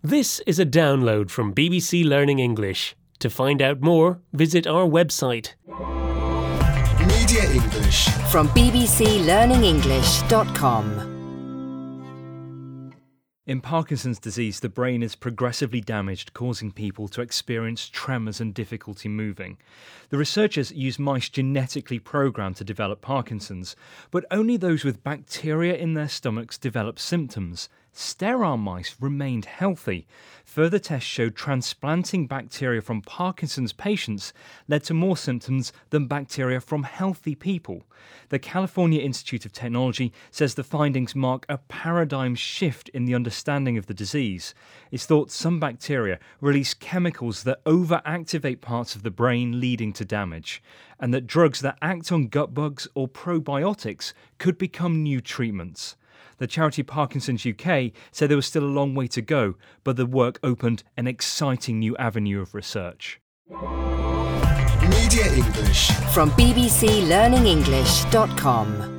This is a download from BBC Learning English. To find out more, visit our website. Media English from bbclearningenglish.com. In Parkinson's disease, the brain is progressively damaged, causing people to experience tremors and difficulty moving. The researchers used mice genetically programmed to develop Parkinson's, but only those with bacteria in their stomachs developed symptoms. Sterile mice remained healthy. Further tests showed transplanting bacteria from Parkinson's patients led to more symptoms than bacteria from healthy people. The California Institute of Technology says the findings mark a paradigm shift in the understanding of the disease. It's thought some bacteria release chemicals that overactivate parts of the brain, leading to damage, and that drugs that act on gut bugs or probiotics could become new treatments. The charity Parkinson's UK said there was still a long way to go, but the work opened an exciting new avenue of research. Media English from bbclearningenglish.com.